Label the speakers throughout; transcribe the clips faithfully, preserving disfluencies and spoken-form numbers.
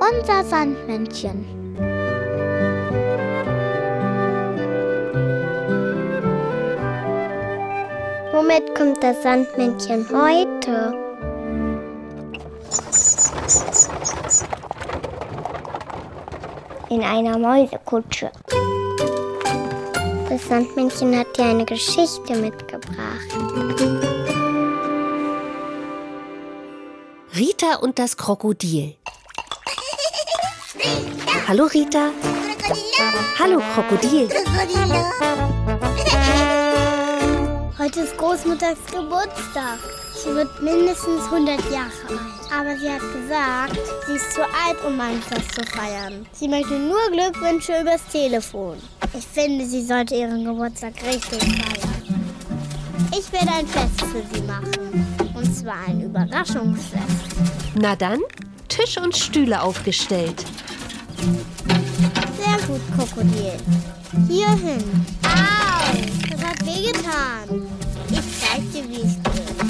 Speaker 1: Unser Sandmännchen. Womit kommt das Sandmännchen heute? In einer Mäusekutsche. Das Sandmännchen hat dir eine Geschichte mitgebracht.
Speaker 2: Rita und das Krokodil. Hallo Rita. Hallo Krokodil.
Speaker 1: Heute ist Großmutters Geburtstag. Sie wird mindestens hundert Jahre alt. Aber sie hat gesagt, sie ist zu alt, um ein Fest zu feiern. Sie möchte nur Glückwünsche übers Telefon. Ich finde, sie sollte ihren Geburtstag richtig feiern. Ich werde ein Fest für sie machen. Und zwar ein Überraschungsfest.
Speaker 2: Na dann, Tisch und Stühle aufgestellt.
Speaker 1: Sehr gut, Krokodil. Hierhin. Au, das hat wehgetan. Ich zeig dir, wie es geht.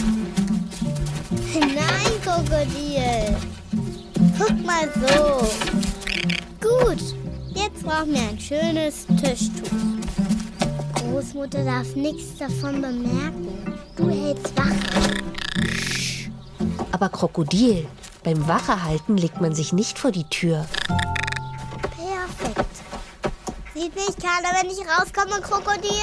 Speaker 1: Nein, Krokodil. Guck mal so. Gut, jetzt brauchen wir ein schönes Tischtuch. Großmutter darf nichts davon bemerken. Du hältst Wache.
Speaker 2: Aber Krokodil, beim Wachehalten legt man sich nicht vor die Tür.
Speaker 1: Perfekt. Sieht nicht keiner, wenn ich rauskomme, Krokodil?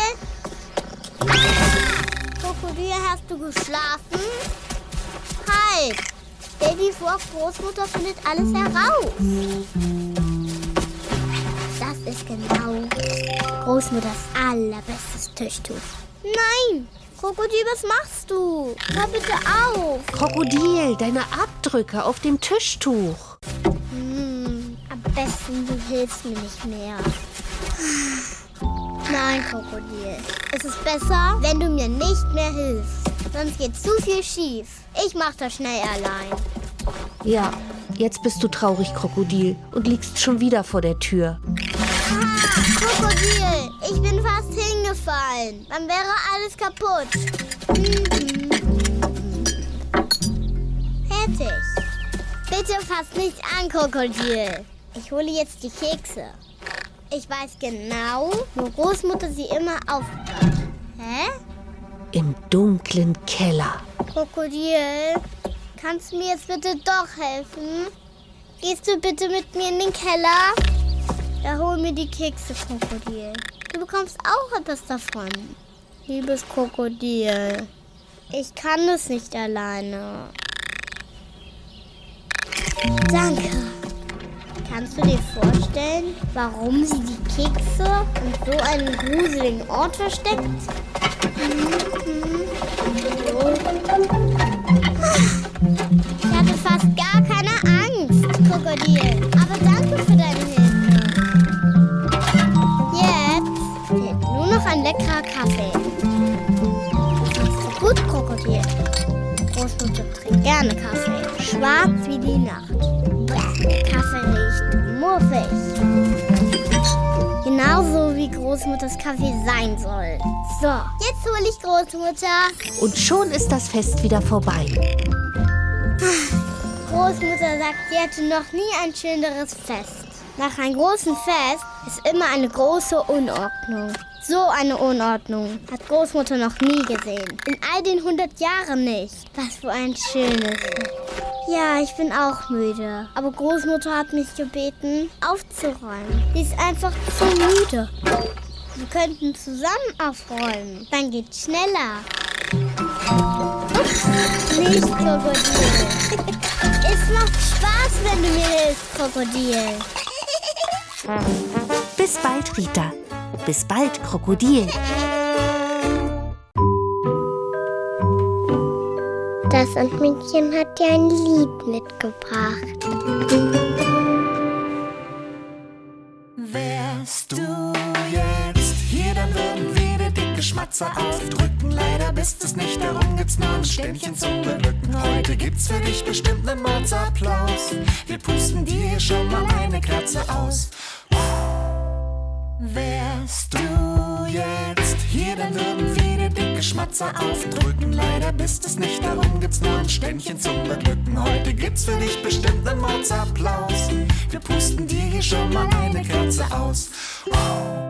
Speaker 1: Ah! Krokodil, hast du geschlafen? Halt! Stell dir vor, Großmutter findet alles heraus. Das ist genau Großmutters allerbestes Tischtuch. Nein! Krokodil, was machst du? Hör bitte auf!
Speaker 2: Krokodil, deine Abdrücke auf dem Tischtuch.
Speaker 1: Hm, am besten, du hilfst mir nicht mehr. Nein, Krokodil. Es ist besser, wenn du mir nicht mehr hilfst. Sonst geht zu viel schief. Ich mach das schnell allein.
Speaker 2: Ja, jetzt bist du traurig, Krokodil, und liegst schon wieder vor der Tür.
Speaker 1: Ah, Krokodil, ich bin fast hingefallen. Dann wäre alles kaputt. Mhm. Fertig. Bitte fass nichts an, Krokodil. Ich hole jetzt die Kekse. Ich weiß genau, wo Großmutter sie immer aufbewahrt. Hä?
Speaker 2: Im dunklen Keller.
Speaker 1: Krokodil, kannst du mir jetzt bitte doch helfen? Gehst du bitte mit mir in den Keller? Da hol mir die Kekse, Krokodil. Du bekommst auch etwas davon. Liebes Krokodil, ich kann es nicht alleine. Danke. Kannst du dir vorstellen, warum sie die Kekse in so einem gruseligen Ort versteckt? Mhm. Ich hatte fast gar keine Angst, Krokodil. Aber danke für deine Hilfe. Jetzt fehlt nur noch ein leckerer Kaffee. Machst du gut, Krokodil. Großmutter trinkt gerne Kaffee. Schwarz wie die Nacht. Bäh, Kaffee riecht muffig. Genauso wie Großmutters Kaffee sein soll. So, jetzt hole ich Großmutter.
Speaker 2: Und schon ist das Fest wieder vorbei.
Speaker 1: Großmutter sagt, sie hatte noch nie ein schöneres Fest. Nach einem großen Fest ist immer eine große Unordnung. So eine Unordnung hat Großmutter noch nie gesehen. In all den hundert Jahren nicht. Was für ein schönes Fest. Ja, ich bin auch müde. Aber Großmutter hat mich gebeten, aufzuräumen. Sie ist einfach zu müde. Wir könnten zusammen aufräumen. Dann geht's schneller. Ups, nicht, Krokodil. Es macht Spaß, wenn du mir hilfst, Krokodil.
Speaker 2: Bis bald, Rita. Bis bald, Krokodil.
Speaker 1: Das Sandmännchen hat dir ein Lied mitgebracht.
Speaker 3: Wärst du jetzt hier, dann würden wir dir dicke Schmatzer aufdrücken. Leider bist es nicht, darum gibt's nur ein Ständchen zum Beglücken. Heute gibt's für dich bestimmt nen Mordsapplaus. Wir pusten dir hier schon mal eine Kerze aus. Wärst du jetzt hier, dann würden wir dir wieder dicke Schmatzer aufdrücken. Leider bist es nicht, darum gibt's nur ein Ständchen zum Beglücken. Heute gibt's für dich bestimmt einen Mordsapplaus. Wir pusten dir hier schon mal eine Kerze aus. Wow.